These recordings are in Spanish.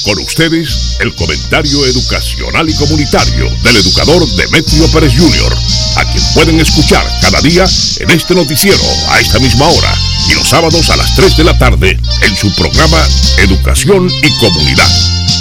Con ustedes, el comentario educacional y comunitario del educador Demetrio Pérez Jr., a quien pueden escuchar cada día en este noticiero a esta misma hora y los sábados a las 3 de la tarde en su programa Educación y Comunidad.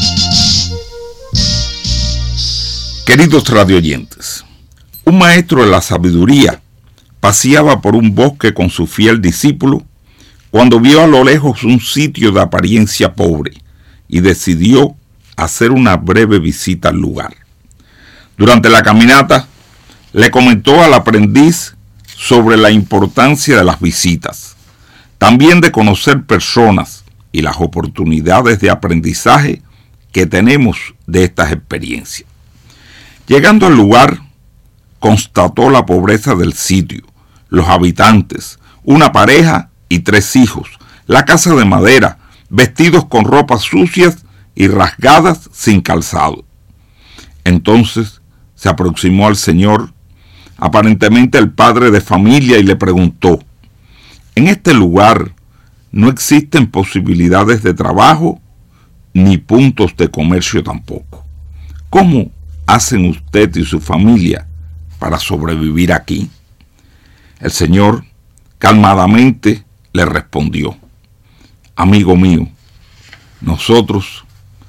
Queridos radioyentes, un maestro de la sabiduría paseaba por un bosque con su fiel discípulo cuando vio a lo lejos un sitio de apariencia pobre y decidió hacer una breve visita al lugar. Durante la caminata, le comentó al aprendiz sobre la importancia de las visitas, también de conocer personas y las oportunidades de aprendizaje que tenemos de estas experiencias. Llegando al lugar, constató la pobreza del sitio, los habitantes, una pareja y 3 hijos, la casa de madera, vestidos con ropas sucias y rasgadas sin calzado. Entonces se aproximó al Señor, aparentemente el padre de familia, y le preguntó: ¿en este lugar no existen posibilidades de trabajo ni puntos de comercio tampoco? ¿Cómo hacen usted y su familia para sobrevivir aquí? El Señor calmadamente le respondió: amigo mío, nosotros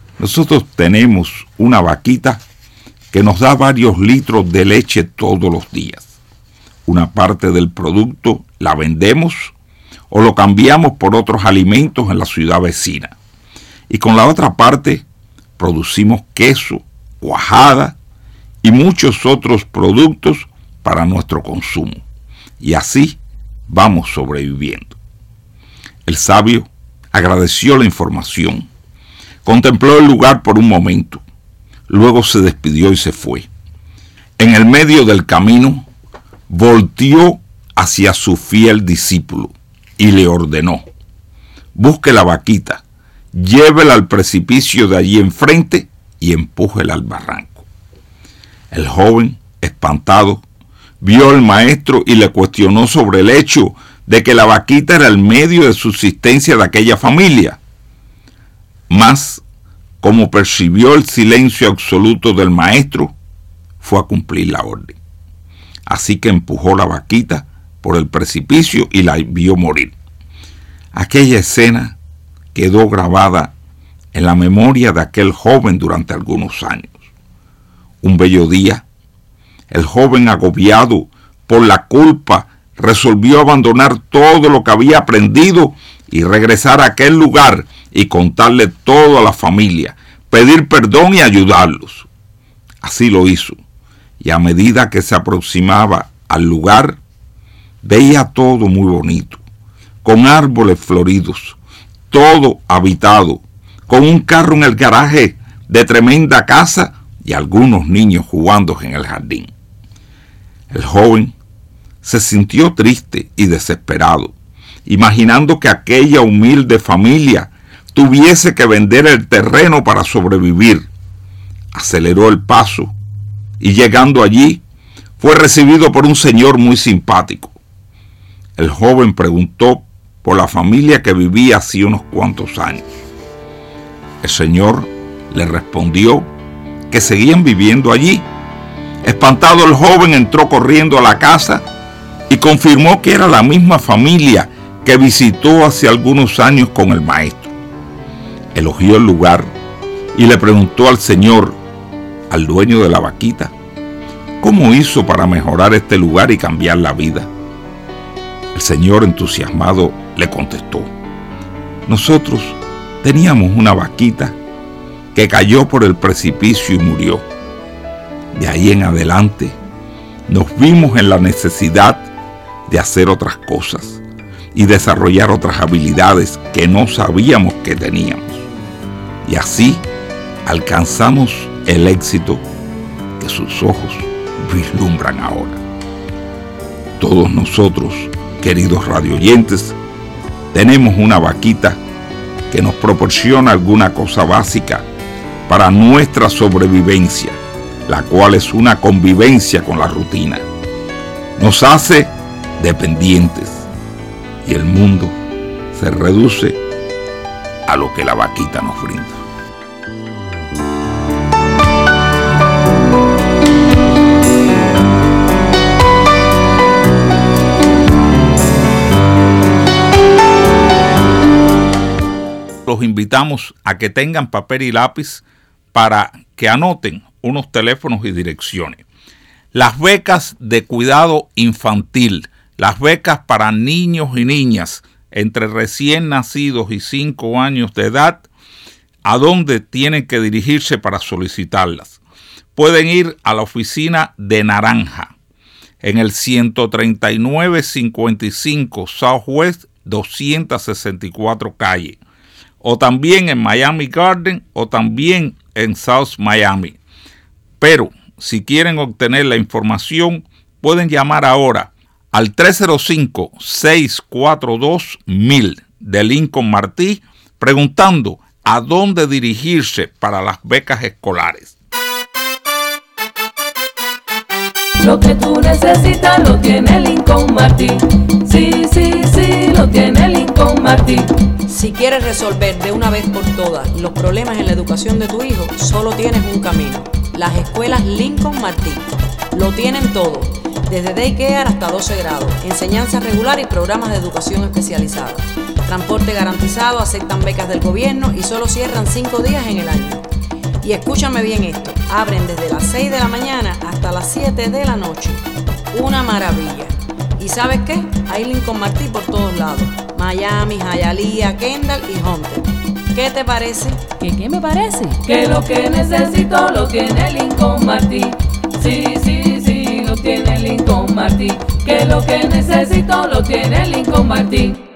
tenemos una vaquita que nos da varios litros de leche todos los días. Una parte del producto la vendemos o lo cambiamos por otros alimentos en la ciudad vecina. Y con la otra parte producimos queso, cuajada y muchos otros productos para nuestro consumo. Y así vamos sobreviviendo. El sabio agradeció la información, contempló el lugar por un momento, luego se despidió y se fue. En el medio del camino, volteó hacia su fiel discípulo y le ordenó: busque la vaquita, llévela al precipicio de allí enfrente y empújela al barranco. El joven, espantado, vio al maestro y le cuestionó sobre el hecho de que la vaquita era el medio de subsistencia de aquella familia. Mas, como percibió el silencio absoluto del maestro, fue a cumplir la orden. Así que empujó la vaquita por el precipicio y la vio morir. Aquella escena quedó grabada en la memoria de aquel joven durante algunos años. Un bello día, el joven, agobiado por la culpa, resolvió abandonar todo lo que había aprendido y regresar a aquel lugar y contarle todo a la familia, pedir perdón y ayudarlos. Así lo hizo, y a medida que se aproximaba al lugar, veía todo muy bonito, con árboles floridos, todo habitado, con un carro en el garaje de tremenda casa y algunos niños jugando en el jardín. El joven se sintió triste y desesperado, imaginando que aquella humilde familia tuviese que vender el terreno para sobrevivir. Aceleró el paso y, llegando allí, fue recibido por un señor muy simpático. El joven preguntó por la familia que vivía hacía unos cuantos años. El señor le respondió que seguían viviendo allí. Espantado, el joven entró corriendo a la casa y confirmó que era la misma familia que visitó hace algunos años con el maestro. Elogió el lugar y le preguntó al señor, al dueño de la vaquita, cómo hizo para mejorar este lugar y cambiar la vida. El señor, entusiasmado, le contestó: nosotros teníamos una vaquita que cayó por el precipicio y murió. De ahí en adelante nos vimos en la necesidad de hacer otras cosas y desarrollar otras habilidades que no sabíamos que teníamos. Y así alcanzamos el éxito que sus ojos vislumbran ahora. Todos nosotros, queridos radioyentes, tenemos una vaquita que nos proporciona alguna cosa básica para nuestra sobrevivencia, la cual es una convivencia con la rutina. Nos hace dependientes y el mundo se reduce a lo que la vaquita nos brinda. los invitamos a que tengan papel y lápiz para que anoten unos teléfonos y direcciones. Las becas de cuidado infantil, las becas para niños y niñas entre recién nacidos y 5 años de edad, ¿a dónde tienen que dirigirse para solicitarlas? Pueden ir a la oficina de Naranja, en el 13955 Southwest 264 calle, o también en Miami Garden, o también en South Miami. Pero si quieren obtener la información, pueden llamar ahora al 305-642-1000 de Lincoln Martí, preguntando a dónde dirigirse para las becas escolares. Lo que tú necesitas lo tiene Lincoln Martí. Sí, sí, sí, lo tiene Lincoln Martí. Si quieres resolver de una vez por todas los problemas en la educación de tu hijo, solo tienes un camino: las escuelas Lincoln Martí. Lo tienen todo, desde daycare hasta 12 grados, enseñanza regular y programas de educación especializada. Transporte garantizado, aceptan becas del gobierno y solo cierran 5 días en el año. Y escúchame bien esto, abren desde las 6 de la mañana hasta las 7 de la noche. Una maravilla. ¿Y sabes qué? Hay Lincoln Martí por todos lados: Miami, Hialeah, Kendall y Hunter. ¿Qué te parece? ¿Qué me parece? Que lo que necesito lo tiene Lincoln Martí. Sí, sí, sí, lo tiene Lincoln Martí. Que lo que necesito lo tiene Lincoln Martí.